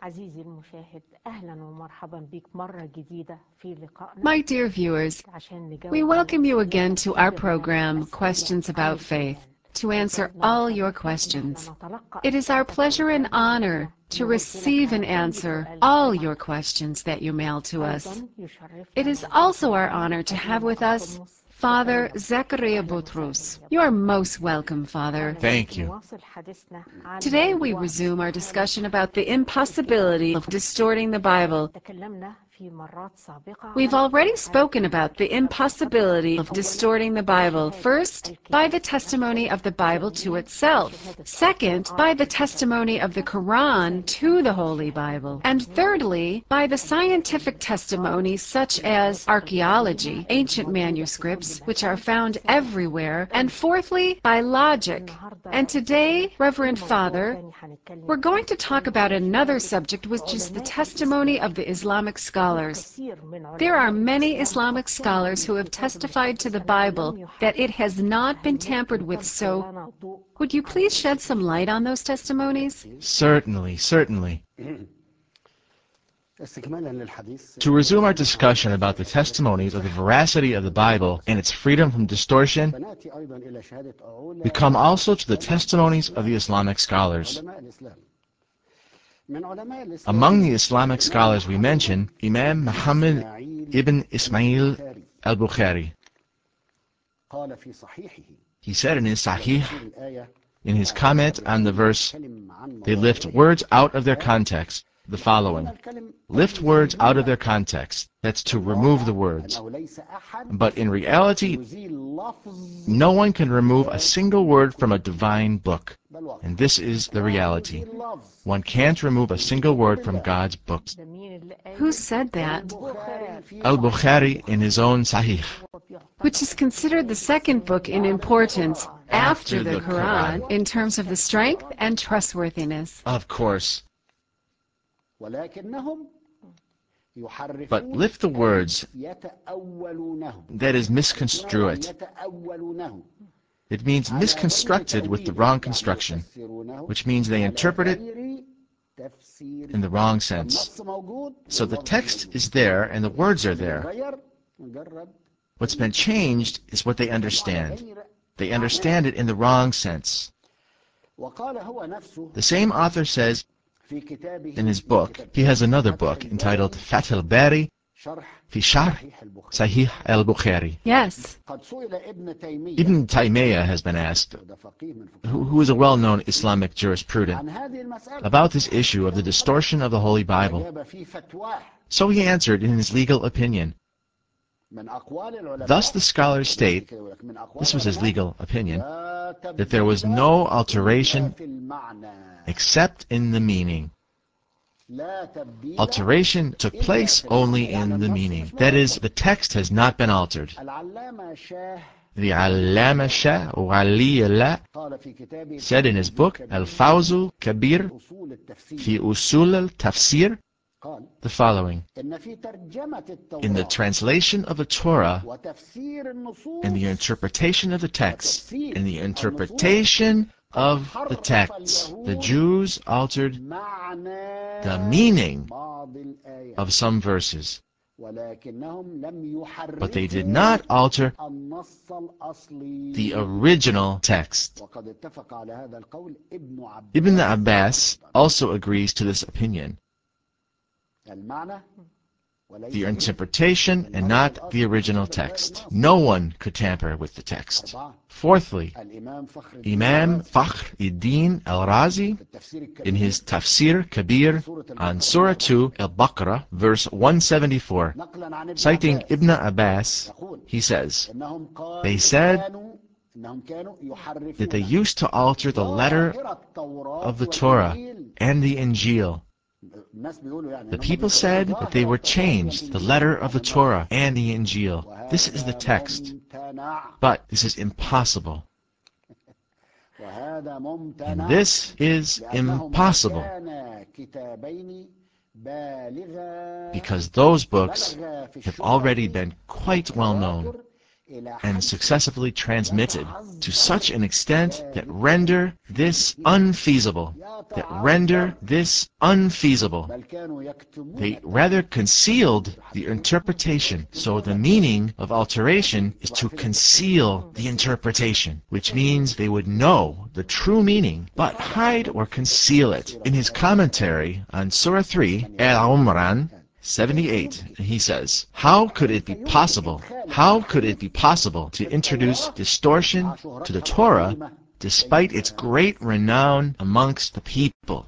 عزيزي المشاهد، أهلا ومرحبا بك مرة جديدة في لقائنا My dear viewers, عشان we نجاوب على welcome you أسئلة again to في our برنامج program, أسئلة Questions عن About Faith, الإيمان. to answer يسعدنا all your ويشرفنا إن questions. احنا نتلقى It is our أسئلتك pleasure and الغالية honor وإحنا to نرد لك receive and على أي answer سؤال all your تبعته. questions that you mail to us. أيضا يشرفنا It أن is يكون also في our معنا honor to have أبونا with us أخنوس Father زكريا Zachariah أهلا وسهلا Boutros. يا You are أبونا. most welcome, Father. Thank you. نواصل حديثنا عن Today we موضوع resume our استحالة discussion about the الكتاب. impossibility of distorting the Bible. تكلمنا في مرات سابقة We've عن already استحالة spoken about the الكتاب impossibility of أولاً distorting the Bible. بشهادة First, by الكتاب the نفسه، testimony of the Bible to وثانياً itself. بشهادة Second, القرآن by the الكتاب testimony of the المقدس، Quran to the وثالثاً Holy بشهادة Bible. And العلماء thirdly, by the scientific الآثار testimonies such اللي as بنثق بيها archaeology, اللي ancient موجودة في كل manuscripts, which are مكان found سابقاً. everywhere. And fourthly, by logic. النهاردة And today, في Reverend موضوع Father, تاني هنتكلم we're going فيه، to talk وهو about another شهادة subject, which is the علماء testimony الإسلام. of the Islamic في scholars. كثير من There are علماء many الإسلام Islamic قد كانوا scholars who have للكتاب testified to المقدس the أنه Bible لم that it يحرف، has not been فهل tampered ممكن with. تلقي So, لنا ضوء would you على please shed some light on those testimonies? Certainly, certainly. استكمالا للحديث To resume our discussion about the testimonies of the veracity of the Bible and its freedom from distortion, فنأتي أيضا إلى شهادة we come also to the testimonies of the Islamic scholars. علماء الإسلام. من علماء الإسلام Among the Islamic scholars we mention Imam Muhammad ibn Ismail al-Bukhari. قال في صحيحه He said in his Sahih, تفسير الآية in his comment on the verse, they lift words out of their context, the following: lift words out of their context, that's to remove the words. But in reality, no one can remove a single word from a divine book. And this is the reality. One can't remove a single word from God's books. Who said that? Al-Bukhari in his own Sahih. Which is considered the second book in importance after the Quran in terms of the strength and trustworthiness. Of course. ولكنهم But lift the words, يتأولونه that is, misconstrue it. يتأولونه It means misconstructed with the wrong construction, which means they interpret it in the wrong sense. So the text is there and the words are there. What's been changed is what they understand. They understand it in the wrong sense. The same author says in his book, he has another book entitled Fath al-Bari fi Sharh Sahih al-Bukhari. Yes. Ibn Taymiyyah has been asked, who is a well-known Islamic jurisprudent, about this issue of the distortion of the Holy Bible. So he answered in his legal opinion. Thus the scholars state, this was his legal opinion, that there was no alteration except in the meaning. Alteration took place only in the meaning. That is, the text has not been altered. The Allama Shah Wali Allah said in his book Al-Fawzul Kabir fi Usul al-Tafsir the following: in the translation of the Torah, in the interpretation of the text, in the interpretation of the text, the Jews altered the meaning of some verses, but they did not alter the original text. Ibn Abbas also agrees to this opinion. The interpretation and not the original text. No one could tamper with the text. Fourthly, Imam Fakhr-id-Din al-Razi, in his Tafsir Kabir on Surah 2 al-Baqarah, verse 174, citing Ibn Abbas, he says, they said that they used to alter the letter of the Torah and the Injil. The people said that they were changed, the letter of the Torah and the Injil. This is the text. But this is impossible. And this is impossible because those books have already been quite well known and successively transmitted to such an extent that render this unfeasible. بل كانوا يكتمون They rather concealed the interpretation. So the meaning of alteration is to conceal the interpretation, which means they would know the true meaning, but hide or conceal it. In his commentary on Surah 3, Al-Umran 78, he says, how could it be possible to introduce distortion to the Torah despite its great renown amongst the people?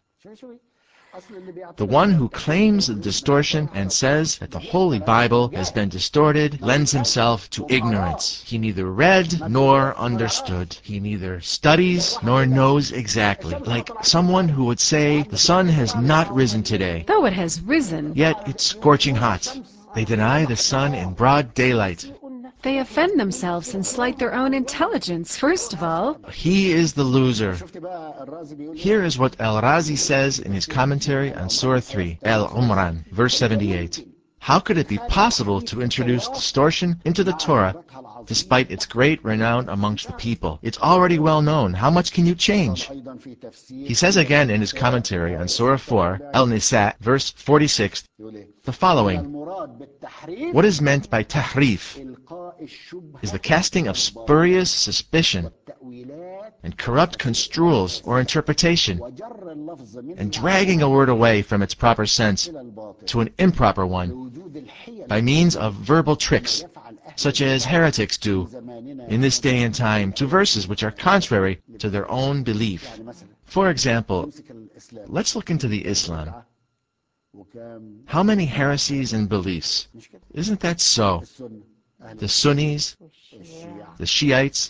The one who claims the distortion and says that the Holy Bible has been distorted lends himself to ignorance. He neither read nor understood. He neither studies nor knows exactly. Like someone who would say the sun has not risen today, Though it has risen, yet it's scorching hot. They deny the sun in broad daylight. they offend themselves and slight their own intelligence, first of all. He is the loser. شفت بقى الرازي بيقول Here is what Al-Razi says in his commentary on Surah 3, Al-Umran, verse 78. How could it be possible to introduce distortion into the Torah despite its great renown amongst the people? It's already well known. How much can you change? أيضا في تفسير He says again in his commentary on Surah 4, Al-Nisa, verse 46, يقول إيه؟ the following. المراد بالتحريف What is meant by tahrif إلقاء الشبهة is the casting of spurious suspicion والتأويلات and corrupt construals or interpretation, وجر اللفظ من and dragging a word away from its proper sense إلى الباطل to an improper one لوجود الحيل by means of verbal tricks, such as heretics do in this day and time, to verses which are contrary to their own belief. يعني مثلا For example, نمسك الإسلام let's look into the Islam. وكام How many heresies and beliefs? مش كده Isn't that so? السنة أهل The Sunnis, الشيعة the Shiites,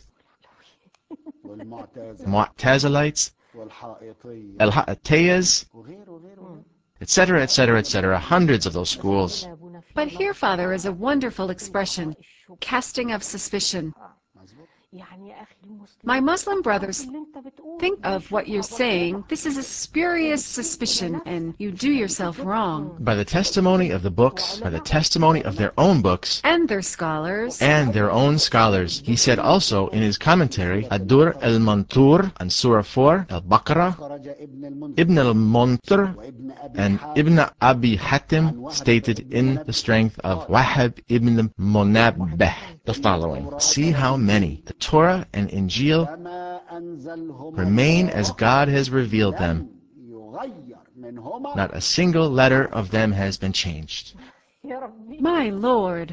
والمعتزلة Mu'tazilites, والحائطية Al-Ha'atiyas, وغيره وغيره etc., etc., etc., hundreds of those schools. But here, Father, is a wonderful expression, casting of suspicion. My Muslim brothers think of what you're saying. This is a spurious suspicion, and you do yourself wrong. By the testimony of the books, by the testimony of their own books, And their scholars. and their own scholars. He said also in his commentary, Ad-Dur al-Mantur on Surah 4, Al-Baqarah, خرج ابن المنذر Ibn al-Muntur وابن أبي and حاتم Ibn Abi Hatim stated in the strength of Wahab ibn Munabbih the following. See how many, the Torah and Injil, كما أنزلهما remain as God has revealed them. لم يغير منهما Not a single letter of them has been changed. My Lord,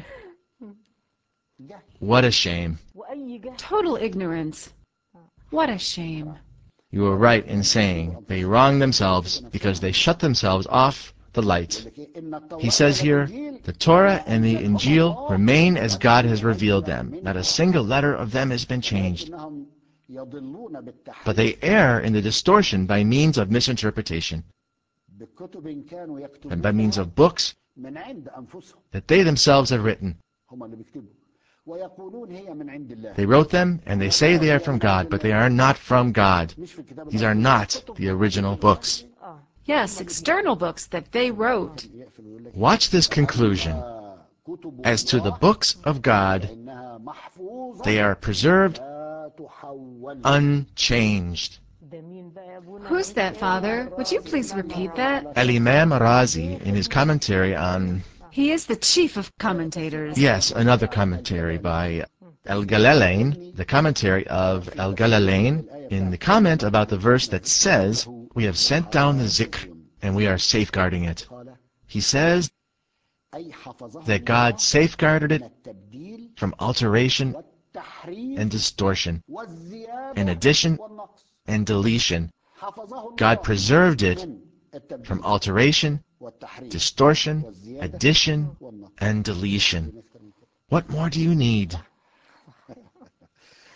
What a shame. total ignorance. What a shame. You are right in saying they wrong themselves because they shut themselves off the light. He says here, the Torah and the Injil remain as God has revealed them. Not a single letter of them has been changed. إنهم يضلون بالتحريف But they err in the distortion by means of misinterpretation بكتب كانوا and by means يكتبونها of books من عند أنفسهم that they themselves have written. هم اللي بيكتبوا ويقولون هي من عند الله They wrote them and they say they are from God, but they are not from God. مش في الكتاب These are not the original books. Yes, external books that they wrote. يقفل ويقول لك Watch this conclusion. كتب As to the الله books of God, فإنها محفوظة they are preserved لا تحول unchanged. Who's that, Father? Would you please repeat that? Al-Imam Razi, in his commentary on, He is the chief of commentators. yes, another commentary by Al-Galalain, the commentary of Al-Galalain, in the comment about the verse that says, we have sent down the zikr and we are safeguarding it. قال He says أي حفظه that God safeguarded it من التبديل from alteration والتحريف and distortion والزيادة and addition والنقص and deletion. حفظه God الله preserved it من التبديل from alteration, والتحريف distortion, والزيادة addition, والنقص and deletion. What more do you need?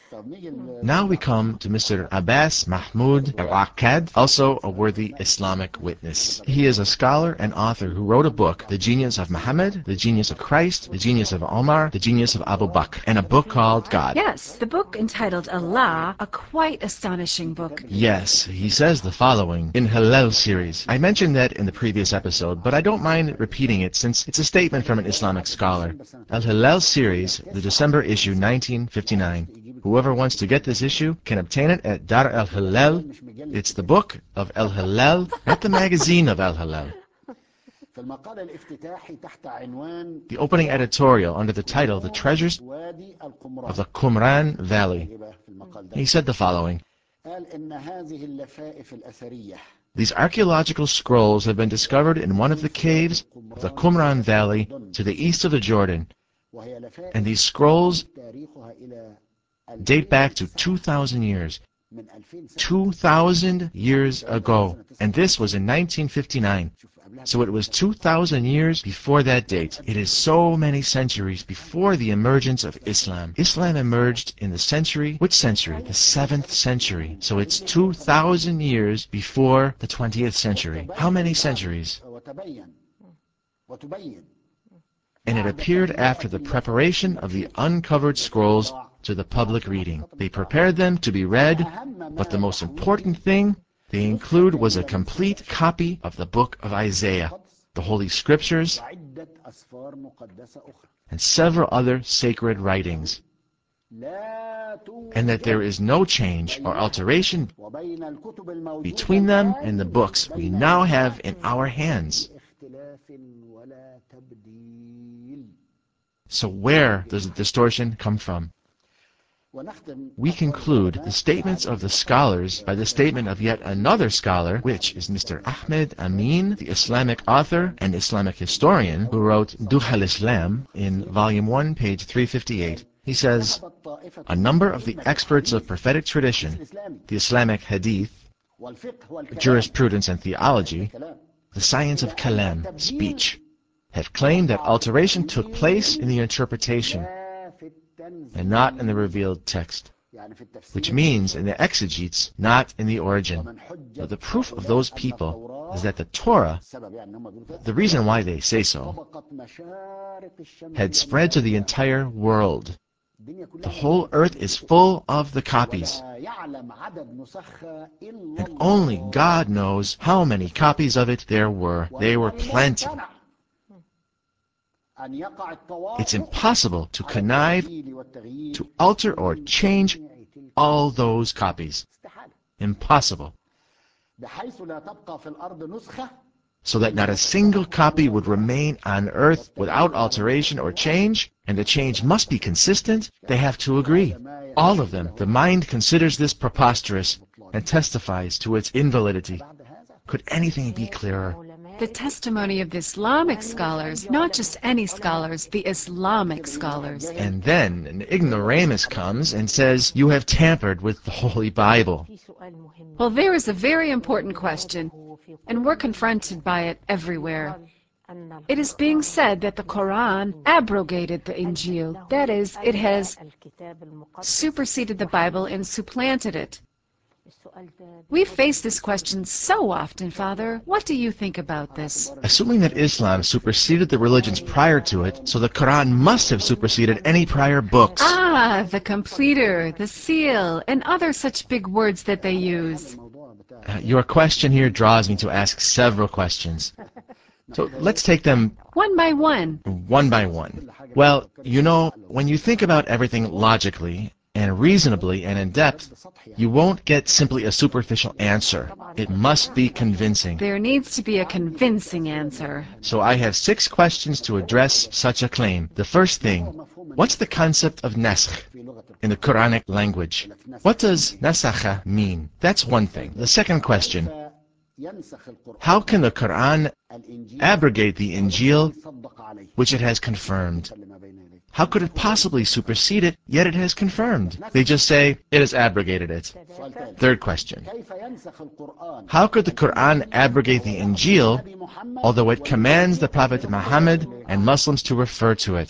Now we come to Mr. Abbas Mahmoud Al-Akkad, also a worthy Islamic witness. He is a scholar and author who wrote a book, The Genius of Muhammad, The Genius of Christ, The Genius of Omar, The Genius of Abu Bakr, and a book called God. Yes, the book entitled Allah, a quite astonishing book. Yes, he says the following in Halal series. I mentioned that in the previous episode, but I don't mind repeating it since it's a statement from an Islamic scholar. Al-Halal series, the December issue 1959. Whoever wants to get this issue can obtain it at Dar al-Halal. It's the book of Al-Halal, not the magazine of Al-Halal. The opening editorial under the title, The Treasures of the Qumran Valley. He said the following. These archaeological scrolls have been discovered in one of the caves of the Qumran Valley to the east of the Jordan. And these scrolls date back to 2,000 years. 2,000 years ago. And this was in 1959. So it was 2,000 years before that date. It is so many centuries before the emergence of Islam. Islam emerged in the century, which century? The 7th century. So it's 2,000 years before the 20th century. How many centuries? And it appeared after the preparation of the uncovered scrolls to the public reading. They prepared them to be read, but the most important thing they include was a complete copy of the book of Isaiah, the Holy Scriptures, and several other sacred writings, and that there is no change or alteration between them and the books we now have in our hands. So where does the distortion come from? We conclude the statements of the scholars by the statement of yet another scholar, which is Mr. Ahmed Amin, the Islamic author and Islamic historian who wrote Duh al-Islam in volume 1, page 358. He says, a number of the experts of prophetic tradition, the Islamic hadith, jurisprudence and theology, the science of kalam, speech, have claimed that alteration took place in the interpretation and not in the revealed text, which means in the exegetes, not in the origin. But the proof of those people is that the Torah, the reason why they say so, had spread to the entire world. The whole earth is full of the copies, and only God knows how many copies of it there were. They were plenty. It's impossible to connive, to alter or change all those copies. Impossible. So that not a single copy would remain on earth without alteration or change, and the change must be consistent. They have to agree. All of them. The mind considers this preposterous and testifies to its invalidity. Could anything be clearer? The testimony of the Islamic scholars, not just any scholars, the Islamic scholars. And then an ignoramus comes and says, you have tampered with the Holy Bible. Well, there is a very important question, and we're confronted by it everywhere. It is being said that the Quran abrogated the Injil. That is, it has superseded the Bible and supplanted it. We face this question so often, Father. What do you think about this? Assuming that Islam superseded the religions prior to it, so the Quran must have superseded any prior books. Ah, the completer, the seal, and other such big words that they use. Your question here draws me to ask several questions. So let's take them one by one. One by one. Well, you know, when you think about everything logically, and reasonably and in depth, you won't get simply a superficial answer. It must be convincing. There needs to be a convincing answer. So I have 6 questions to address such a claim. The first thing, what's the concept of naskh in the Quranic language? What does nasakha mean? That's one thing. The second question, how can the Quran abrogate the Injil, which it has confirmed? How could it possibly supersede it, yet it has confirmed? They just say, it has abrogated it. Third question. How could the Quran abrogate the Injil, although it commands the Prophet Muhammad and Muslims to refer to it?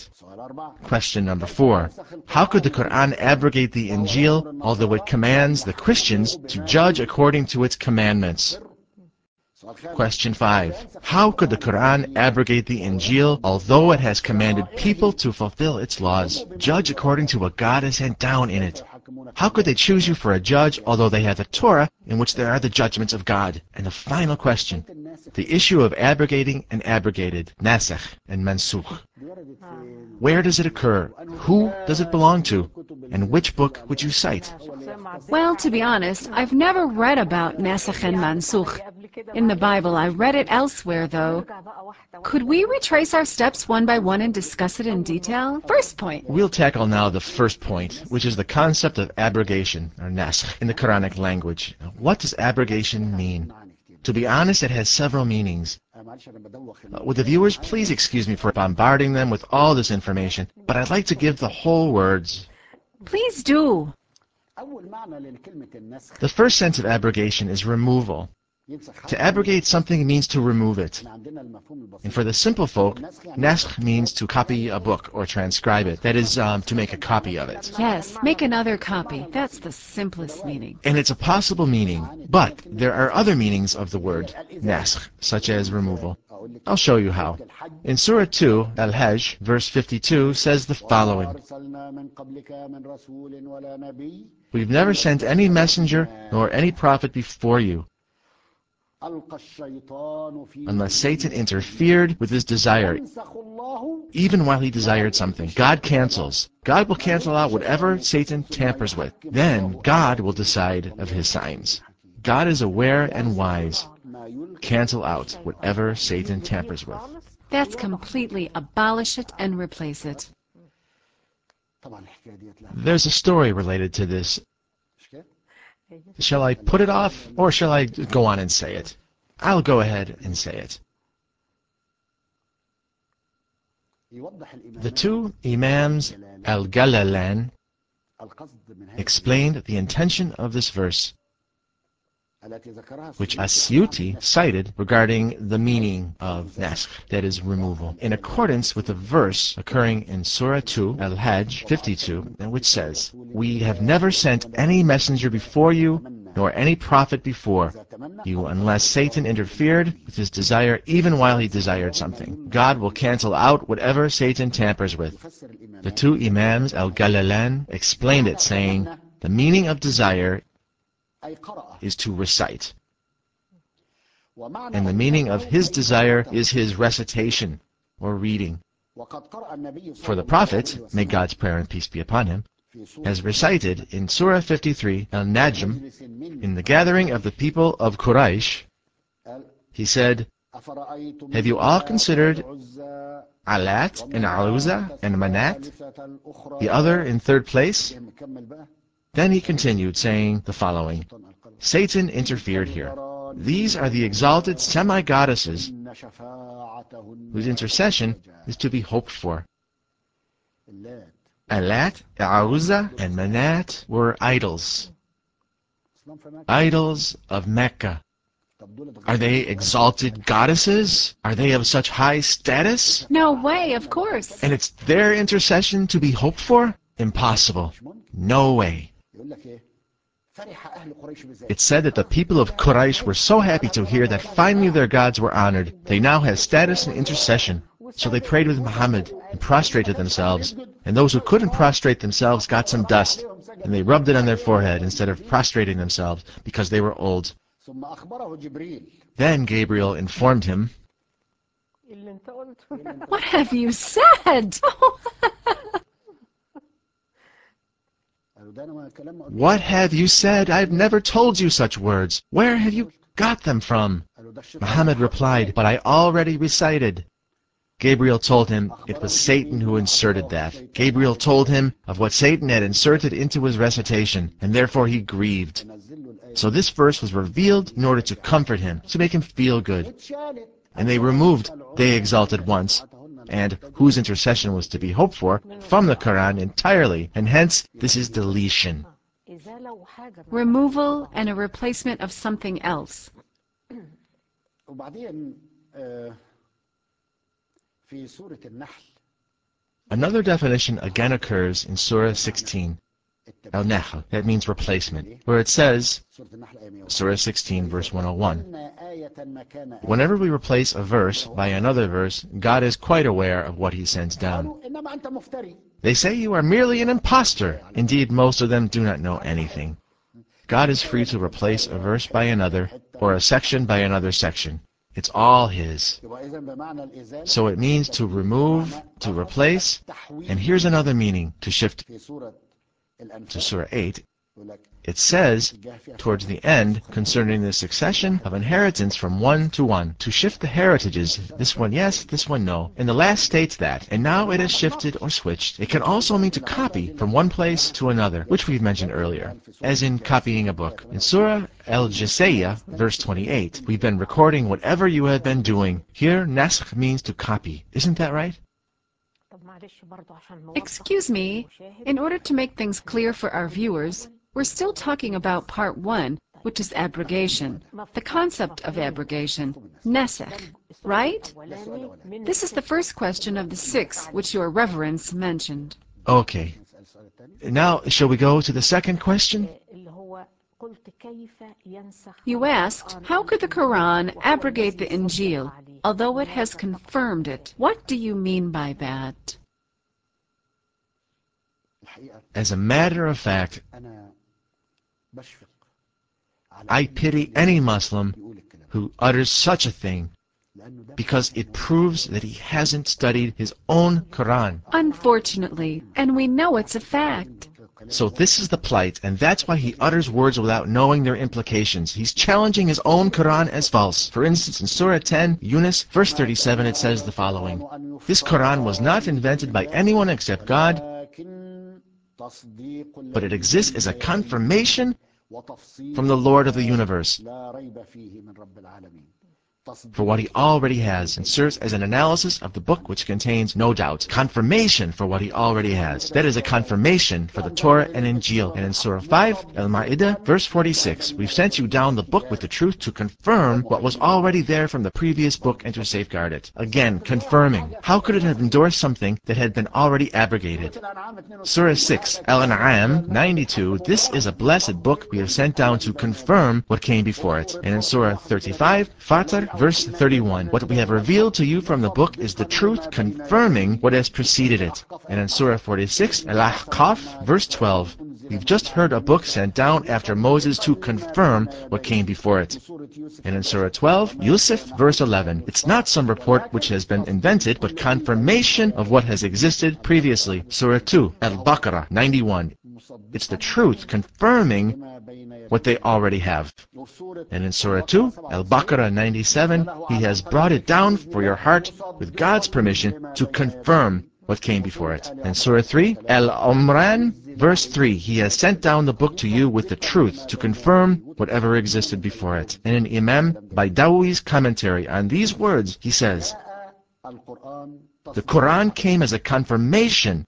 Question number 4. How could the Quran abrogate the Injil, although it commands the Christians to judge according to its commandments? Question 5. How could the Quran abrogate the Injil, although it has commanded people to fulfill its laws, judge according to what God has sent down in it? How could they choose you for a judge, although they have the Torah, in which there are the judgments of God? And the final question, the issue of abrogating and abrogated, nasakh and mansukh. Where does it occur? Who does it belong to? And which book would you cite? Well, to be honest, I've never read about Nasakh and Mansukh in the Bible. I read it elsewhere, though. Could we retrace our steps one by one and discuss it in detail? First point. We'll tackle now the first point, which is the concept of abrogation, or nasakh, in the Quranic language. What does abrogation mean? To be honest, it has several meanings. Would the viewers please excuse me for bombarding them with all this information, but I'd like to give the whole words. Please do. The first sense of abrogation is removal. To abrogate something means to remove it. And for the simple folk, nasakh means to copy a book or transcribe it. That is, to make a copy of it. Yes, make another copy. That's the simplest meaning. And it's a possible meaning, but there are other meanings of the word nasakh, such as removal. I'll show you how. In Surah 2, Al-Hajj, verse 52, says the following. We've never sent any messenger nor any prophet before you, unless Satan interfered with his desire, even while he desired something. God cancels. God will cancel out whatever Satan tampers with. Then God will decide of his signs. God is aware and wise. Cancel out whatever Satan tampers with. That's completely abolish it and replace it. There's a story related to this. Shall I put it off, or shall I go on and say it? I'll go ahead and say it. The two Imams Al-Ghalalan explained the intention of this verse, which Asyuti cited regarding the meaning of nasakh, that is, removal, in accordance with a verse occurring in Surah 2, Al-Hajj 52, which says, We have never sent any messenger before you, nor any prophet before you, unless Satan interfered with his desire even while he desired something. God will cancel out whatever Satan tampers with. The two Imams Al-Ghalalan explained it, saying, the meaning of desire is to recite, and the meaning of his desire is his recitation, or reading. For the Prophet, may God's prayer and peace be upon him, has recited in Surah 53, Al-Najm, in the gathering of the people of Quraysh, he said, Have you all considered Alat and Al-Uzza and Manat, the other in third place? Then he continued, saying the following, Satan interfered here. These are the exalted semi-goddesses whose intercession is to be hoped for. Alat, Al-Uzza, and Manat were idols. Idols of Mecca. Are they exalted goddesses? Are they of such high status? No way, of course. And it's their intercession to be hoped for? Impossible. No way. It's said that the people of Quraysh were so happy to hear that finally their gods were honored. They now have status and intercession. So they prayed with Muhammad and prostrated themselves. And those who couldn't prostrate themselves got some dust, and they rubbed it on their forehead instead of prostrating themselves because they were old. Then Gabriel informed him, What have you said? What have you said? I've never told you such words. Where have you got them from? Muhammad replied, But I already recited. Gabriel told him it was Satan who inserted that. Gabriel told him of what Satan had inserted into his recitation, and therefore he grieved. So this verse was revealed in order to comfort him, to make him feel good. And they removed, they exalted once, and whose intercession was to be hoped for, from the Quran entirely, and hence this is deletion. Removal and a replacement of something else. Another definition again occurs in Surah 16, Al-Nahl, that means replacement, where it says, Surah 16, verse 101, whenever we replace a verse by another verse, God is quite aware of what He sends down. They say you are merely an impostor. Indeed, most of them do not know anything. God is free to replace a verse by another, or a section by another section. It's all His. So it means to remove, to replace, and here's another meaning, to shift to Surah 8. It says, towards the end, concerning the succession of inheritance from one to one, to shift the heritages, this one yes, this one no. And the last states that, and now it has shifted or switched. It can also mean to copy from one place to another, which we've mentioned earlier, as in copying a book. In Surah Al-Jasiyah, verse 28, we've been recording whatever you have been doing. Here, naskh means to copy. Isn't that right? Excuse me, in order to make things clear for our viewers, we're still talking about part 1, which is abrogation, the concept of abrogation, nasikh, right? This is the first question of the 6 which your reverence mentioned. Okay. Now, shall we go to the second question? You asked, how could the Quran abrogate the Injil, although it has confirmed it? What do you mean by that? As a matter of fact, I pity any Muslim who utters such a thing, because it proves that he hasn't studied his own Quran. Unfortunately, and we know it's a fact. So this is the plight, and that's why he utters words without knowing their implications. He's challenging his own Quran as false. For instance, in Surah 10, Yunus, verse 37, it says the following, this Quran was not invented by anyone except God, but it exists as a confirmation from the Lord of the universe for what he already has, and serves as an analysis of the book which contains, no doubt, confirmation for what he already has. That is a confirmation for the Torah and Injil. And in Surah 5, Al-Ma'idah, verse 46, we've sent you down the book with the truth to confirm what was already there from the previous book and to safeguard it. Again, confirming. How could it have endorsed something that had been already abrogated? Surah 6, Al-An'am, 92, this is a blessed book we have sent down to confirm what came before it. And in Surah 35, Fatir, verse 31, what we have revealed to you from the book is the truth, confirming what has preceded it. And in Surah 46, Al-Ahqaf, verse 12, we've just heard a book sent down after Moses to confirm what came before it. And in Surah 12, Yusuf, verse 11, it's not some report which has been invented, but confirmation of what has existed previously. Surah 2, Al-Baqarah, 91, it's the truth, confirming what they already have. And in Surah 2, Al-Baqarah 97, he has brought it down for your heart with God's permission to confirm what came before it. And Surah 3, Al-Umran, verse 3, he has sent down the book to you with the truth to confirm whatever existed before it. And in Imam Baidawi's commentary on these words, he says, the Quran came as a confirmation,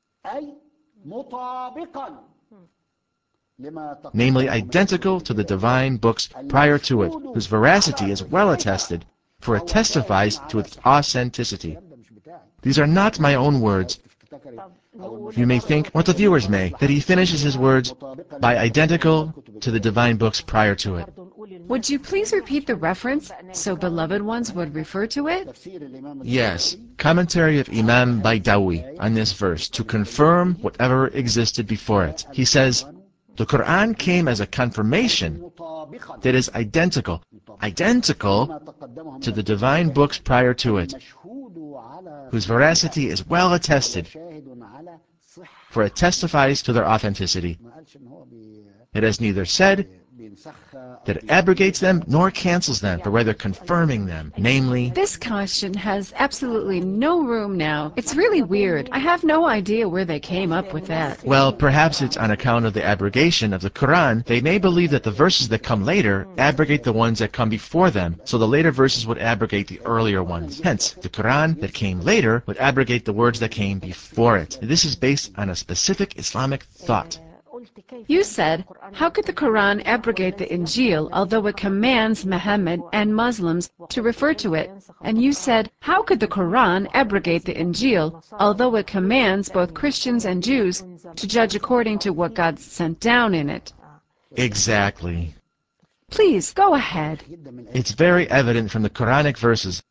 namely identical to the divine books prior to it, whose veracity is well attested, for it testifies to its authenticity. These are not my own words. You may think, or the viewers may, that he finishes his words by identical to the divine books prior to it. Would you please repeat the reference so beloved ones would refer to it? Yes, commentary of Imam Baidawi on this verse to confirm whatever existed before it. He says, the Quran came as a confirmation that is identical to the divine books prior to it, whose veracity is well attested, for it testifies to their authenticity. It has neither said that it abrogates them nor cancels them, but rather confirming them, namely, this question has absolutely no room now. It's really weird. I have no idea where they came up with that. well, perhaps it's on account of the abrogation of the Quran. They may believe that the verses that come later abrogate the ones that come before them, so the later verses would abrogate the earlier ones. Hence, the Quran that came later would abrogate the words that came before it. This is based on a specific Islamic thought. You said, how could the Quran abrogate the Injil, although it commands Muhammad and Muslims to refer to it? And you said, how could the Quran abrogate the Injil, although it commands both Christians and Jews to judge according to what God sent down in it? Exactly. Please, go ahead. It's very evident from the Quranic verses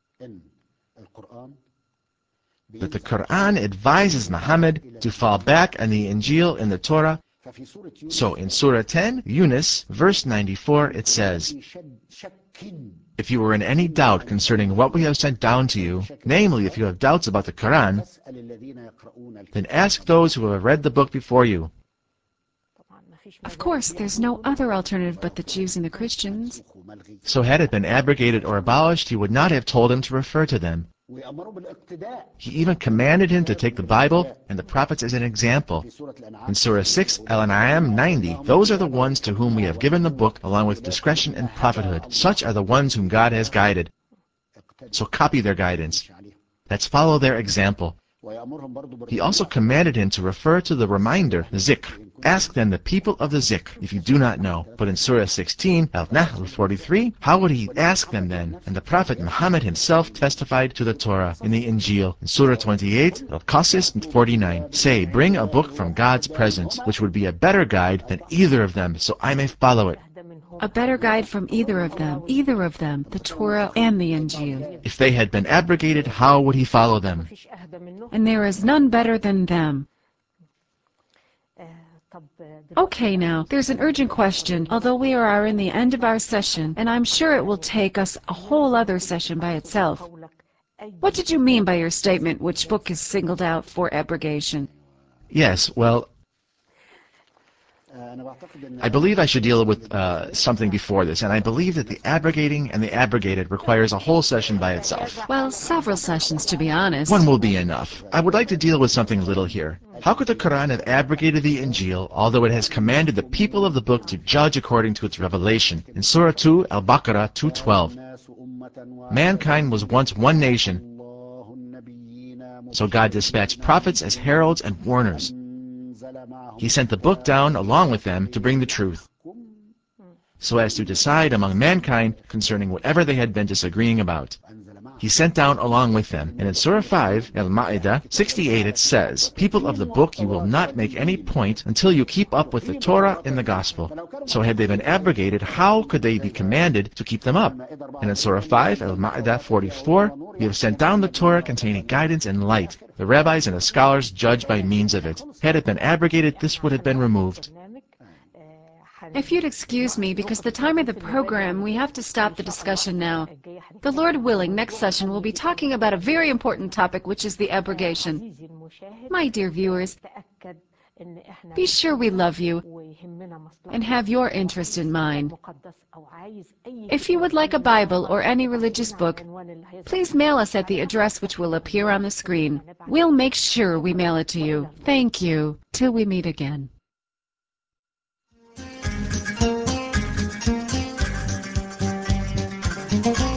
that the Quran advises Muhammad to fall back on the Injil and the Torah. So in Surah 10, Yunus, verse 94, it says, if you are in any doubt concerning what we have sent down to you, namely if you have doubts about the Quran, then ask those who have read the book before you. Of course, there's no other alternative but the Jews and the Christians. So had it been abrogated or abolished, he would not have told him to refer to them. He even commanded him to take the Bible and the prophets as an example. In Surah 6, Al-An'am 90, those are the ones to whom we have given the book along with discretion and prophethood. Such are the ones whom God has guided. So copy their guidance. Let's follow their example. He also commanded him to refer to the reminder, the zikr. Ask then the people of the zikr if you do not know. But in Surah 16, Al-Nahl 43, how would he ask them then? And the Prophet Muhammad himself testified to the Torah in the Injil. In Surah 28, Al-Qasas 49, say, bring a book from God's presence, which would be a better guide than either of them, so I may follow it. A better guide from either of them, the Torah and the Injil. If they had been abrogated, how would he follow them? And there is none better than them. Okay, now, there's an urgent question, although we are in the end of our session, and I'm sure it will take us a whole other session by itself. What did you mean by your statement, which book is singled out for abrogation? Yes, well, I believe I should deal with something before this, and I believe that the abrogating and the abrogated requires a whole session by itself. Well, several sessions, to be honest. One will be enough. I would like to deal with something little here. How could the Quran have abrogated the Injil, although it has commanded the people of the book to judge according to its revelation? In Surah 2, Al-Baqarah 2:12, mankind was once one nation, so God dispatched prophets as heralds and warners. He sent the book down along with them to bring the truth, so as to decide among mankind concerning whatever they had been disagreeing about. He sent down along with them. And in Surah 5, Al-Ma'idah 68, it says, people of the book, you will not make any point until you keep up with the Torah and the Gospel. So had they been abrogated, how could they be commanded to keep them up? And in Surah 5, Al-Ma'idah 44, we have sent down the Torah containing guidance and light. The rabbis and the scholars judge by means of it. Had it been abrogated, this would have been removed. If you'd excuse me, because the time of the program, we have to stop the discussion now. The Lord willing, next session we'll be talking about a very important topic, which is the abrogation. My dear viewers, be sure we love you and have your interest in mind. If you would like a Bible or any religious book, please mail us at the address which will appear on the screen. We'll make sure we mail it to you. Thank you. Till we meet again. Thank you.